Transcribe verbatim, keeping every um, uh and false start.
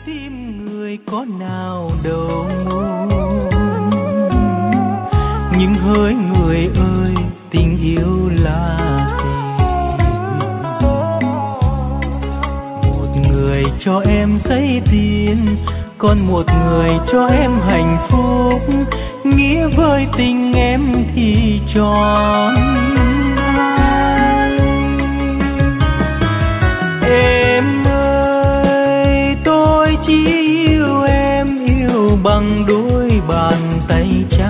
tim người có nào đâu, nhưng hỡi người ơi tình yêu là gì? Một người cho em giấy tiền, còn một người cho em hạnh phúc, nghĩa với tình em thì tròn. Em ơi tôi chỉ yêu em, yêu bằng đôi bàn tay trắng.